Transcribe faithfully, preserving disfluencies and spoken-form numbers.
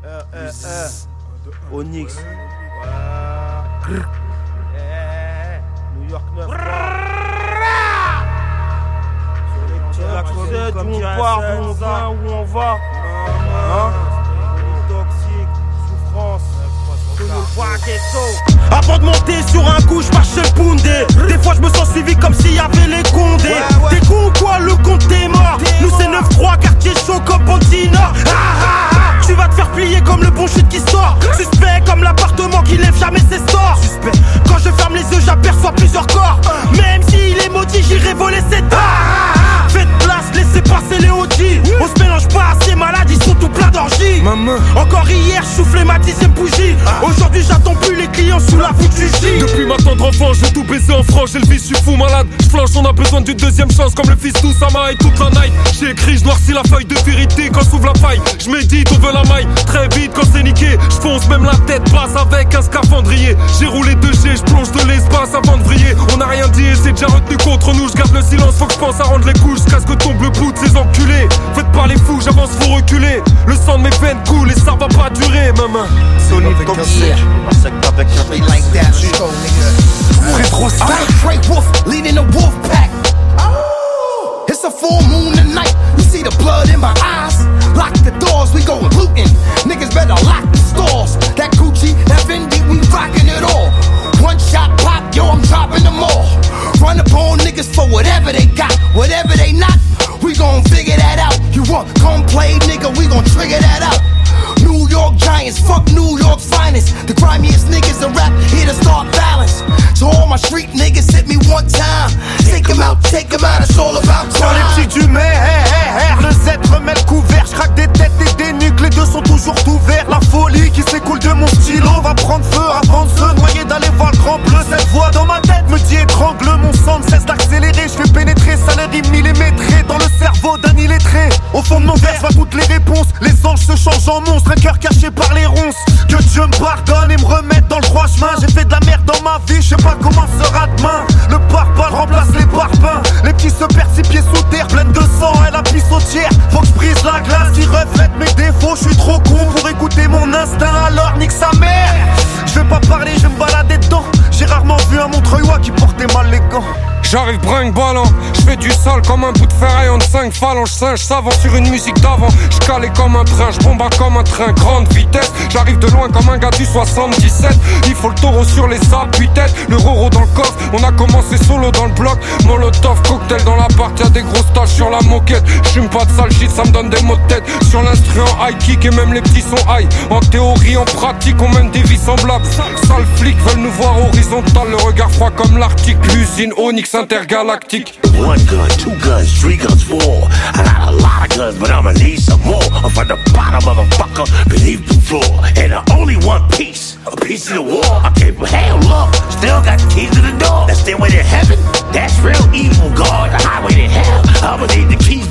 Euh, euh, euh. Onyx. Ouais. New York neuf. Sur les petits où on part, où on vient, où on va. Hein? Toxique, souffrance. Avant de monter sur un coup, je marche le Poundé. Des fois je me sens suivi comme s'il y avait les Condés. Ouais, ouais. T'es con ou quoi, le compte est mort. Nous c'est neuf trois, quartier chaud comme Pontina. Ah, ah, ah. Tu vas te faire plier comme le bon shit qui sort. Suspect comme l'appartement qui lève jamais ses stores. Suspect. Quand je ferme les yeux j'aperçois plusieurs corps. Même s'il est maudit j'irai voler ses dents. Ah, ah. Faites place, laissez passer les O G. On se mélange pas à ces malades, ils sont tout pleins d'orgies. Maman. Encore hier je soufflais ma dixième bougie. Aujourd'hui j'attends plus les clients sous la voûte du J. Depuis ma tendre enfance, je vais tout baiser en franche. J'ai le vice, je suis fou malade. Je flanche, on a besoin d'une deuxième chance. Comme le fils d'Oussama et toute la night. J'ai écrit, je noircis la feuille de vérité. Quand s'ouvre la faille, je médite, on veut la maille. Très vite quand c'est niqué, je fonce même la tête basse avec un scaphandrier. J'ai roulé deux G, je plonge de l'espace avant de vriller. On a rien dit et c'est déjà retenu contre nous. Je garde le silence, faut que je pense à rendre les couches. Jusqu'à ce que tombe le bout de ces enculés. Faites pas les fous, j'avance, faut reculer. Le sang de mes veines coule et ça va pas durer, maman. Sony toxique. Avec un straight like that, let's go, nigga. Très trop style. I'm Trey Wolf, leading the wolf pack. Oh, it's a full moon tonight. You see the blood in my eyes. Lock the doors, we going looting. Niggas better lock the stores. That Gucci, that Fendi, we rocking it all. One shot pop, yo, I'm dropping them all. Run up on niggas for whatever they got, whatever they not. We gon' figure that out. You want gon' play, nigga? We gon' trigger that out. New York Giants, fuck New York's finest. The grimiest niggas in rap, here to start balance. So all my street niggas hit me one time. Take them out, take them out, it's all about time. Sur les petits du mer, hey, hey, hey. Le Z remet le couvert, j'craque des têtes et des nuques. Les deux sont toujours ouverts. La folie qui s'écoule de mon stylo va prendre feu avant de se noyer, d'aller voir le grand bleu. Cette voix dans ma tête me dit étrangle. Mon sang ne cesse d'accélérer. Je fais pénétrer salerie millimétrée dans le cerveau d'un illettré. Au fond de mon verre, va toutes les réponses. Les anges se changent en monstres. Un cœur caché par les ronces. Que Dieu me pardonne et me remette dans le droit chemin. J'ai fait de la merde dans ma vie, je sais pas comment sera demain. Le pare-balles remplace les parpaings. Les petits se perdent six pieds sous terre, pleine de sang et la pissotière. Faut que je brise la glace qui reflète mes défauts. Je suis trop con pour écouter mon instinct, alors nique sa mère. Je vais pas parler, je vais me balader dedans. J'ai rarement vu un Montreuillois qui portait mal les gants. J'arrive brinque-ballant, j'fais du sale comme un bout de ferraille en cinq phalanges, singe savant sur une musique d'avant. J'calais comme un train, j'bombarde comme un train, grande vitesse. J'arrive de loin comme un gars du soixante-dix-sept. Il faut le taureau sur les appuis-têtes, le roro dans le coffre. On a commencé solo dans le bloc, molotov, cocktail dans l'appart. Y'a des grosses taches sur la moquette. J'fume pas de sale shit, ça me donne des maux de tête. Sur l'instru en high kick et même les petits sont high. En théorie, en pratique, on mène des vies semblables. Sales flics veulent nous voir horizontal, le regard froid comme l'Arctique. L'usine Onyx intergalactique. One gun, two guns, three guns, four. I got a lot of guns, but I'ma need some more. I'm from the bottom, motherfucker, beneath the floor. And I only one piece, a piece of the wall. I came from hell, look, still got the keys to the door. That's the way to heaven, that's real evil, God. The highway to hell, I'ma need the keys